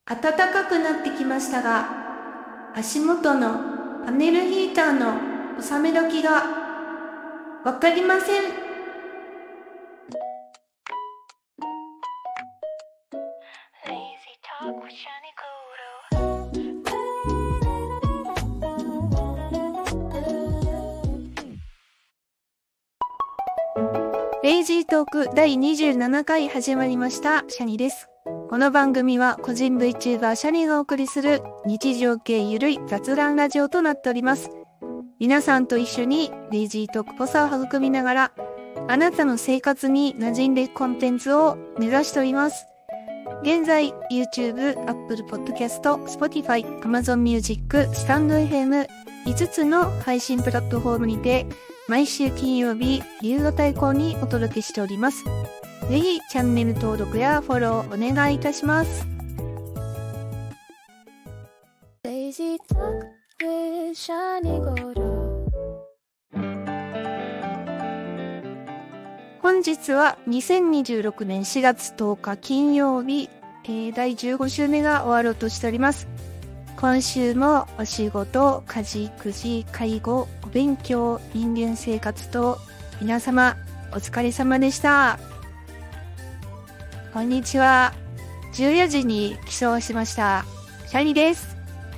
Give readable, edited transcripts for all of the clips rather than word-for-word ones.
暖かくなってきましたが、足元のパネルヒーターの収め時がわかりません。レイジートーク第27回始まりました。シャニです。この番組は個人 VTuber シャニがお送りする日常系ゆるい雑談ラジオとなっております。皆さんと一緒にレイジートークっぽさを育みながら、あなたの生活に馴染んでいくコンテンツを目指しております。現在 YouTube、Apple Podcast、Spotify、Amazon Music、StandFM 5つの配信プラットフォームにて毎週金曜日夕方以降にお届けしております。ぜひチャンネル登録やフォローお願いいたします。本日は2026年4月10日金曜日、第15週目が終わろうとしております。今週もお仕事、家事、育児、介護、お勉強、人間生活と皆様お疲れ様でした。こんにちは。14時に起床しました。シャニです。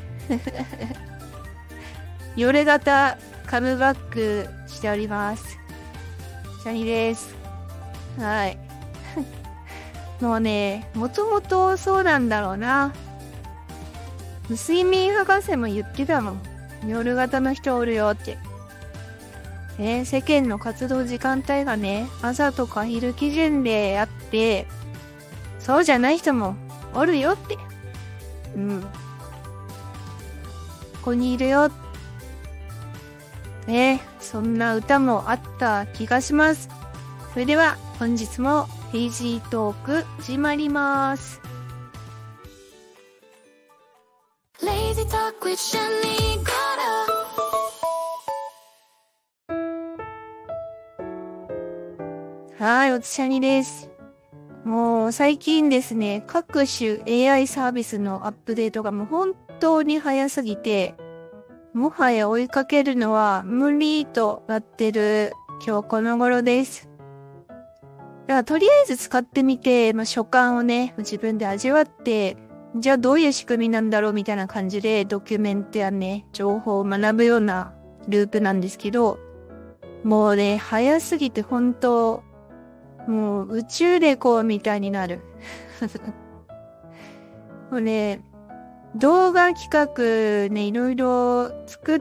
夜型カムバックしております。シャニです。はい。もうね、もともとそうなんだろうな。睡眠博士も言ってたもん。夜型の人おるよって。世間の活動時間帯がね、朝とか昼基準であって、そうじゃない人もおるよって。ここにいるよ。そんな歌もあった気がします。それでは本日もレイジートーク始まります。Lazy Talk with Shani Gora。はい、おつしゃにです。もう最近ですね、各種 AI サービスのアップデートがもう本当に早すぎて、もはや追いかけるのは無理となってる今日この頃です。だからとりあえず使ってみて、所感をね、自分で味わって、じゃあどういう仕組みなんだろうみたいな感じでドキュメントやね、情報を学ぶようなループなんですけど、もうね、早すぎて本当、もう宇宙旅行みたいになる。もうね、動画企画ね、いろいろ作って、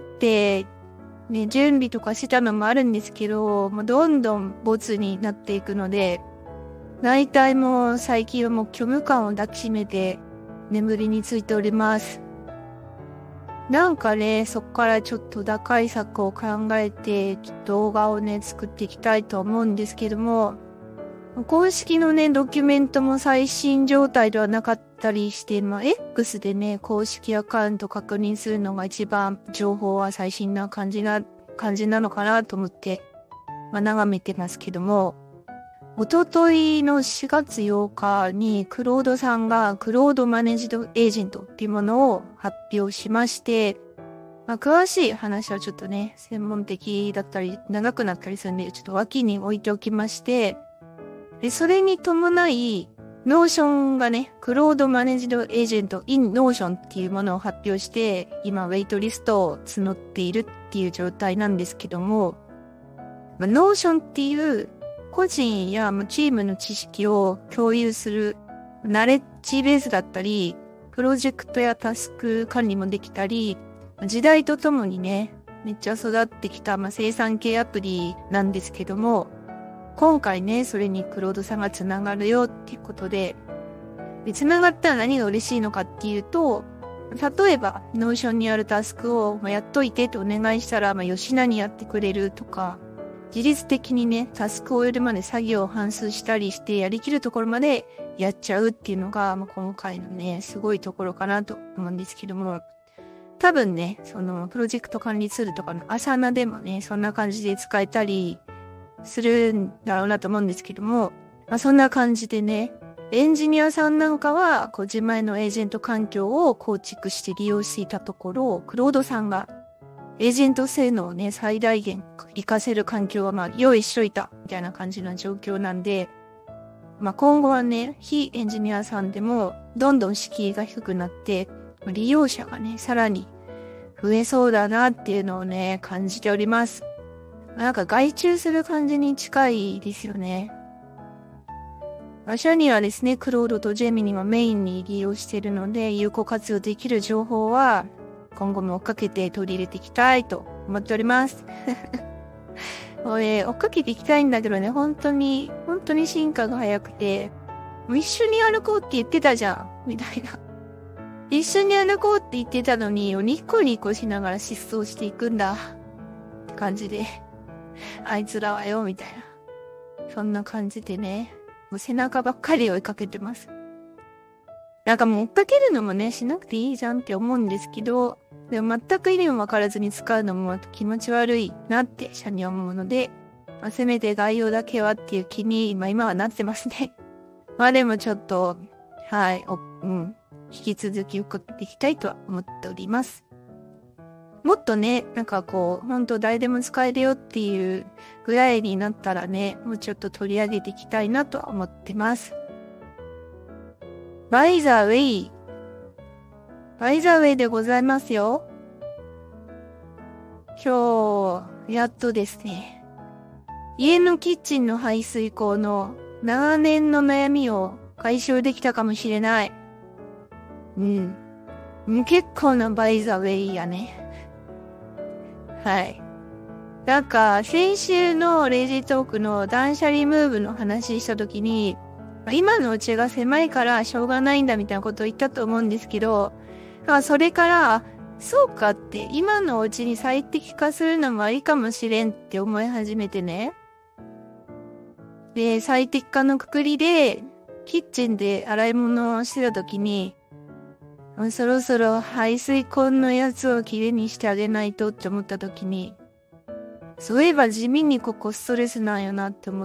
ね、準備とかしたのもあるんですけど、もうどんどんボツになっていくので、大体もう最近はもう虚無感を抱きしめて眠りについております。なんかね、そっからちょっと打開策を考えて、動画をね、作っていきたいと思うんですけども、公式のね、ドキュメントも最新状態ではなかったりして、X でね、公式アカウント確認するのが一番情報は最新な感じなのかなと思って、眺めてますけども、おとといの4月8日にクロードさんがクロードマネジドエージェントっていうものを発表しまして、詳しい話はちょっとね、専門的だったり長くなったりするんで、ちょっと脇に置いておきまして、で、それに伴い、ノーションがね、クロードマネジドエージェント in Notion っていうものを発表して、今、ウェイトリストを募っているっていう状態なんですけども、ノーションっていう個人やチームの知識を共有するナレッジベースだったり、プロジェクトやタスク管理もできたり、時代とともにね、めっちゃ育ってきた、生産系アプリなんですけども、今回ね、それにクロードさんがつながるよっていうことで、つながったら何が嬉しいのかっていうと、例えば、ノーションにあるタスクを、やっといてとお願いしたら、吉名にやってくれるとか、自律的にね、タスクを終えるまで作業を反数したりして、やりきるところまでやっちゃうっていうのが、今回のね、すごいところかなと思うんですけども、多分ね、その、プロジェクト管理ツールとかのアサナでもね、そんな感じで使えたりするんだろうなと思うんですけども、そんな感じでね、 エンジニアさんなんかは、こう自前のエージェント環境を構築して利用していたところ、クロードさんがエージェント性能をね、最大限活かせる環境は用意しといた、みたいな感じの状況なんで、今後はね、非エンジニアさんでも、どんどん敷居が低くなって、利用者がね、さらに増えそうだなっていうのをね、感じております。なんか外注する感じに近いですよね。社にはですね、クロードとジェミニはメインに利用しているので、有効活用できる情報は、今後も追っかけて取り入れていきたいと思っております。追っかけていきたいんだけどね、本当に進化が早くて、もう一緒に歩こうって言ってたじゃん、みたいな。一緒に歩こうって言ってたのに、ニコニコしながら失踪していくんだ。って感じで、あいつらはよ、みたいな。そんな感じでね。もう背中ばっかり追いかけてます。なんかもう追っかけるのもね、しなくていいじゃんって思うんですけど、でも全く意味もわからずに使うのも気持ち悪いなって社に思うので、せめて概要だけはっていう気に、今はなってますね。でもちょっと、はい、引き続き追っかけていきたいとは思っております。もっとね、なんかこう、本当誰でも使えるよっていうぐらいになったらね、もうちょっと取り上げていきたいなとは思ってます。バイザーウェイでございますよ。今日、やっとですね、家のキッチンの排水口の長年の悩みを解消できたかもしれない。結構なバイザーウェイやね。はい。なんか、先週のレイジートークの断捨離ムーブの話したときに、今のうちが狭いからしょうがないんだみたいなことを言ったと思うんですけど、それから、そうかって、今のうちに最適化するのもいいかもしれんって思い始めてね。で、最適化のくくりで、キッチンで洗い物をしてたときに、そろそろ排水口のやつをきれいにしてあげないとって思ったときに、そういえば地味にここストレスなんよなって思って、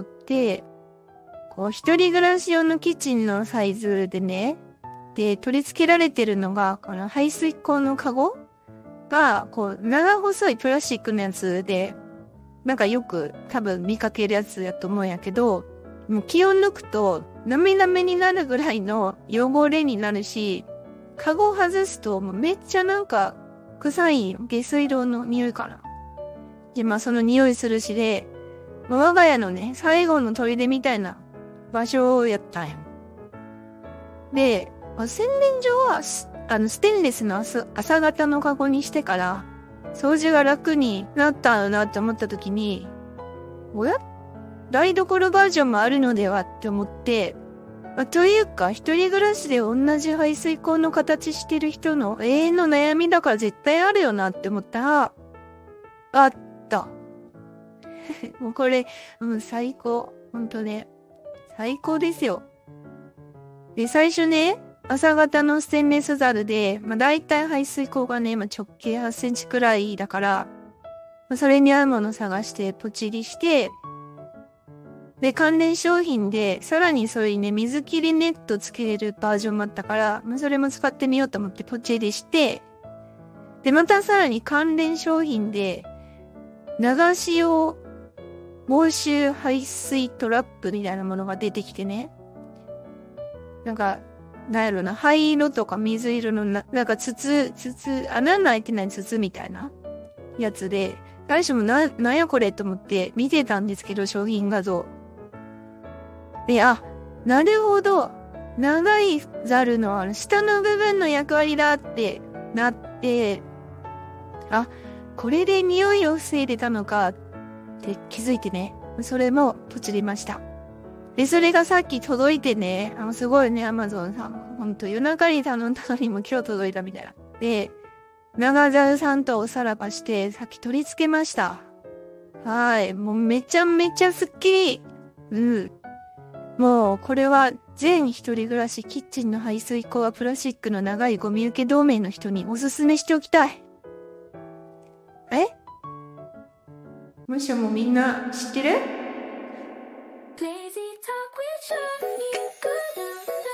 一人暮らし用のキッチンのサイズでね、で、取り付けられてるのが、この排水口のカゴが、長細いプラスチックのやつで、なんかよく多分見かけるやつやと思うんやけど、もう気を抜くと、なめなめになるぐらいの汚れになるし、カゴを外すともうめっちゃなんか臭いよ。下水道の匂いかな。で、その匂いするしで、我が家のね、最後の砦みたいな場所をやったんや。で、洗面所は、ステンレスの朝型のカゴにしてから、掃除が楽になったよなって思った時に、台所バージョンもあるのではって思って、というか、一人暮らしで同じ排水口の形してる人の永遠の悩みだから絶対あるよなって思ったら、あった。もうこれ、最高。ほんとね。最高ですよ。で、最初ね、朝型のステンレスザルで、だいたい排水口がね、直径8センチくらいだから、それに合うもの探してポチリして、で、関連商品で、さらにそれにね、水切りネットつけれるバージョンもあったから、それも使ってみようと思ってポチリして、で、またさらに関連商品で、流し用防臭排水トラップみたいなものが出てきてね。なんか、なんやろな、灰色とか水色のなんか穴の開いてない筒みたいなやつで、最初もなんやこれと思って見てたんですけど、商品画像。で、なるほど。長いザルの下の部分の役割だってなって、これで匂いを防いでたのかって気づいてね。それもポチりました。で、それがさっき届いてね、すごいね、アマゾンさん。ほんと夜中に頼んだのにも今日届いたみたいな。で、長ザルさんとおさらばして、さっき取り付けました。はい。もうめちゃめちゃスッキリ。もう、これは全一人暮らしキッチンの排水口はプラスチックの長いゴミ受け同盟の人におすすめしておきたい。もしもみんな知ってる？ Lazy talk with Johnny Good.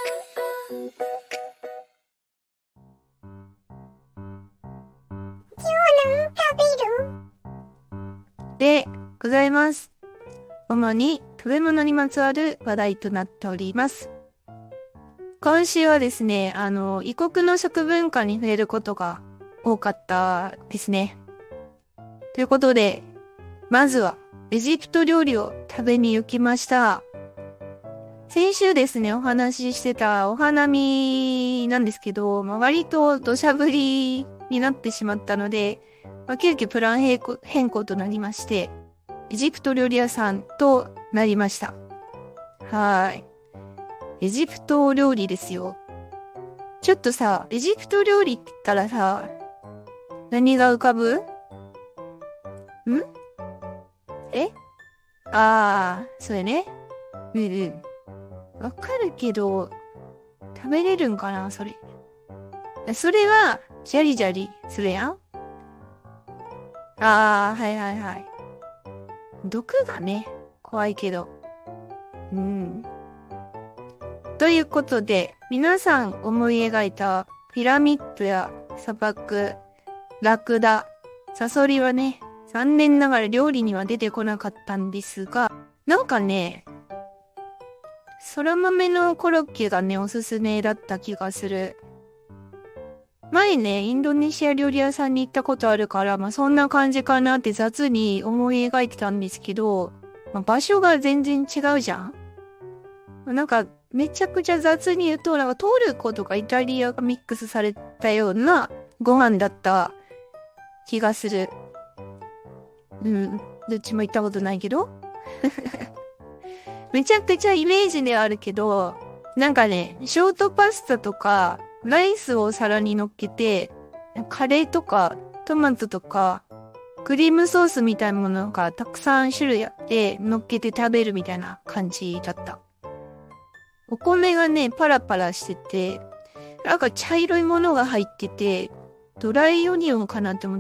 でございます。主に食べ物にまつわる話題となっております。今週はですね、異国の食文化に触れることが多かったですね。ということで、まずはエジプト料理を食べに行きました。先週ですね、お話ししてたお花見なんですけど、割と土砂降りになってしまったので、急遽プラン変更となりまして、エジプト料理屋さんとなりました。はい。エジプト料理ですよ。ちょっとさ、エジプト料理って言ったらさ、何が浮かぶ？それね。わかるけど、食べれるんかな、それ。それは、ジャリジャリするやん。はいはいはい。毒がね、怖いけど。ということで、皆さん思い描いたピラミッドや砂漠、ラクダ、サソリはね、残念ながら料理には出てこなかったんですが、なんかね、空豆のコロッケがね、おすすめだった気がする。前ね、インドネシア料理屋さんに行ったことあるから、そんな感じかなって雑に思い描いてたんですけど、場所が全然違うじゃん。なんか、めちゃくちゃ雑に言うと、なんかトルコとかイタリアがミックスされたようなご飯だった気がする。どっちも行ったことないけど。めちゃくちゃイメージではあるけど、なんかね、ショートパスタとか、ライスをお皿に乗っけて、カレーとか、トマトとか、クリームソースみたいなものがたくさん種類あって、乗っけて食べるみたいな感じだった。お米がね、パラパラしてて、なんか茶色いものが入ってて、ドライオニオンかなって思って、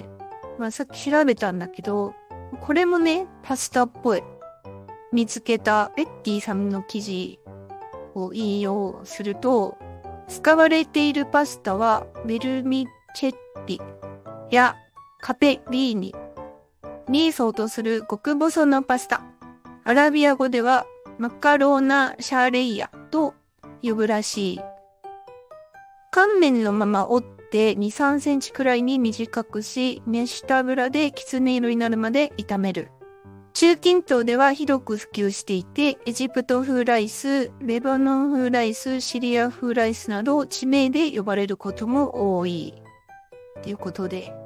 さっき調べたんだけど、これもね、パスタっぽい。見つけたベッティさんの記事を引用すると、使われているパスタはベルミチェッリやカペリーニに相当する極細のパスタ。アラビア語ではマカローナ・シャーレイヤと呼ぶらしい。乾麺のまま折って2、3センチくらいに短くし、熱した油できつね色になるまで炒める。中近東では広く普及していて、エジプト風ライス、レバノン風ライス、シリア風ライスなど地名で呼ばれることも多い。ということで。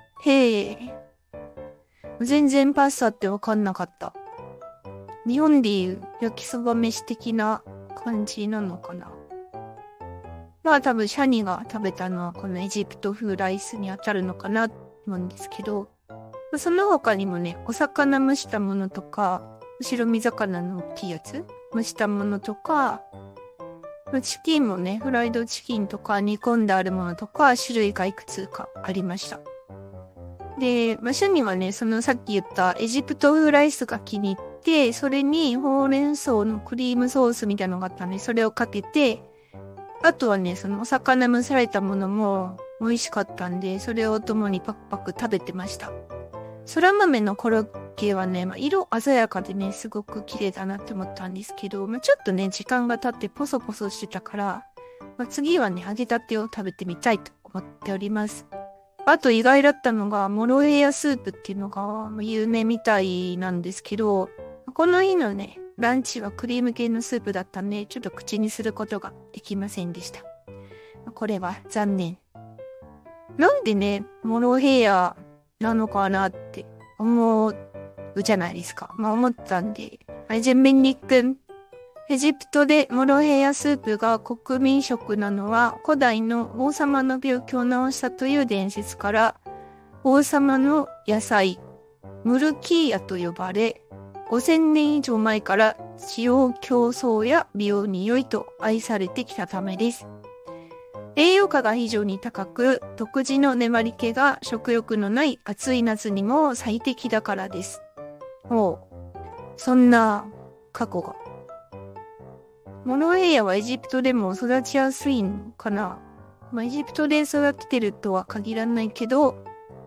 全然パスタってわかんなかった。日本でいう焼きそば飯的な感じなのかな。多分シャニが食べたのはこのエジプト風ライスに当たるのかなと思うんですけど、その他にもね、お魚蒸したものとか、白身魚の大きいやつ蒸したものとか、チキンもね、フライドチキンとか煮込んであるものとか、種類がいくつかありました。で、シャニはね、そのさっき言ったエジプト風ライスが気に入って、それにほうれん草のクリームソースみたいなのがあったんで、それをかけて、あとはね、そのお魚蒸されたものも美味しかったんで、それを共にパクパク食べてました。空豆のコロッケはね、色鮮やかでね、すごく綺麗だなって思ったんですけど、ちょっとね、時間が経ってポソポソしてたから、次はね、揚げたてを食べてみたいと思っております。あと意外だったのが、モロヘイヤスープっていうのが有名みたいなんですけど、この日のね、ランチはクリーム系のスープだったんで、ちょっと口にすることができませんでした。これは残念。なんでね、モロヘイヤなのかなって思うじゃないですか。思ったんで。じゃあ、メンニ君。エジプトでモロヘイヤスープが国民食なのは古代の王様の病気を治したという伝説から、王様の野菜、ムルキーヤと呼ばれ、5000年以上前から使用競争や美容に良いと愛されてきたためです。栄養価が非常に高く、独自の粘り気が食欲のない暑い夏にも最適だからです。そんな過去が。モロヘイヤはエジプトでも育ちやすいのかな。エジプトで育ててるとは限らないけど、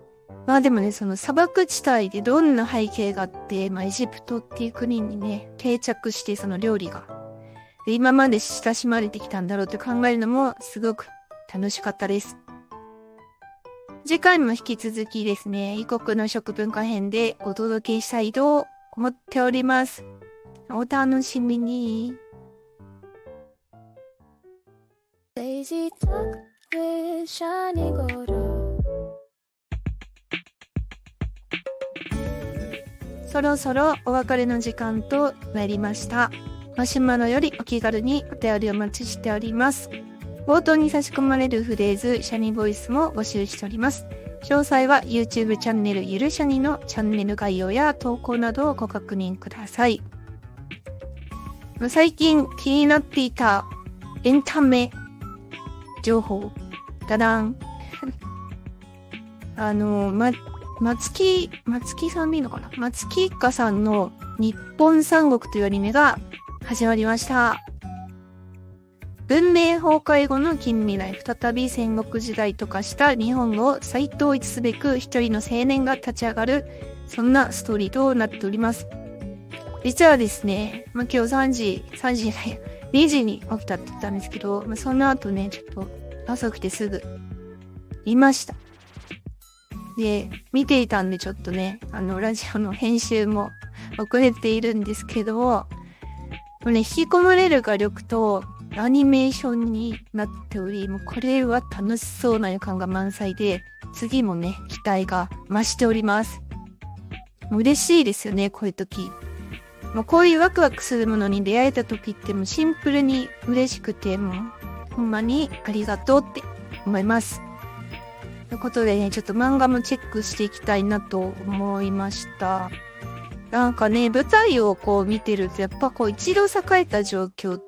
まあでもね、その砂漠地帯でどんな背景があって、まあエジプトっていう国にね、定着してその料理が。で今まで親しまれてきたんだろうって考えるのもすごく楽しかったです。次回も引き続きですね、異国の食文化編でお届けしたいと思っております。お楽しみに。そろそろお別れの時間となりました。マシュマロよりお気軽にお便りお待ちしております。冒頭に差し込まれるフレーズ、シャニボイスも募集しております。詳細は YouTube チャンネルゆるシャニのチャンネル概要や投稿などをご確認ください。最近気になっていたエンタメ情報。ダダン。松木さんでいいのかな？松木一家さんの日本三国というアニメが始まりました。文明崩壊後の近未来、再び戦国時代と化した日本を再統一すべく一人の青年が立ち上がる、そんなストーリーとなっております。実はですね、今日2時に起きたって言ったんですけど、その後ね、ちょっと遅くてすぐ見ました。で、見ていたんでちょっとね、ラジオの編集も遅れているんですけども、引き込まれる画力とアニメーションになっており、もうこれは楽しそうな予感が満載で、次もね、期待が増しております。嬉しいですよね、こういう時。もうこういうワクワクするものに出会えた時ってもうシンプルに嬉しくて、もうほんまにありがとうって思います。ということでね、ちょっと漫画もチェックしていきたいなと思いました。なんかね、舞台をこう見てると、やっぱこう一度栄えた状況って、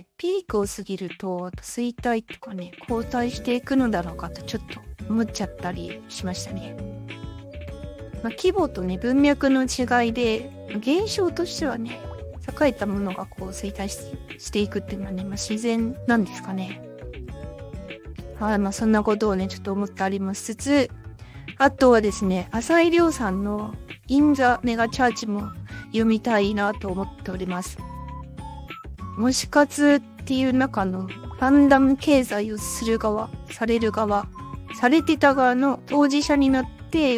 ピークを過ぎると衰退とかね、後退していくのだろうかとちょっと思っちゃったりしましたね。規模とね、文脈の違いで、現象としてはね、栄えたものがこう衰退していくっていうのはね、自然なんですかね。はい、そんなことをね、ちょっと思ってありますつつ、あとはですね、浅井亮さんのインザメガチャーチも読みたいなと思っております。推し活っていう中のファンダム経済をする側、される側、されてた側の当事者になって、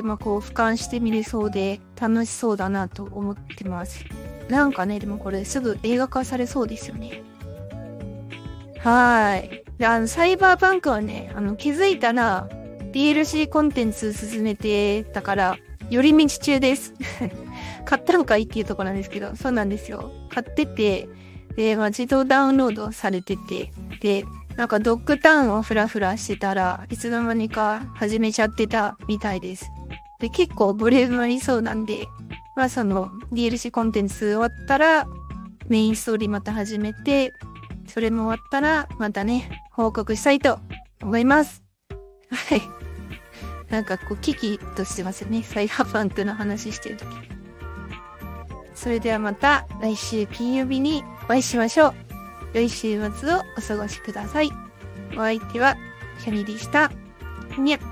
こう俯瞰してみれそうで楽しそうだなと思ってます。なんかね、でもこれすぐ映画化されそうですよね。はい。で、サイバーパンクはね、気づいたら DLC コンテンツ進めてたから、寄り道中です。買ったのかいっていうところなんですけど、そうなんですよ。買ってて、で、自動ダウンロードされてて、で、なんかドッグタウンをフラフラしてたらいつの間にか始めちゃってたみたいです。で、結構ボリュームありそうなんで、その DLC コンテンツ終わったらメインストーリーまた始めて、それも終わったらまたね、報告したいと思います。はい。なんかこうキキッとしてますよね。サイバーパンクの話してるとき。それではまた来週金曜日にお会いしましょう。良い週末をお過ごしください。お相手はシャニでした。にゃっ。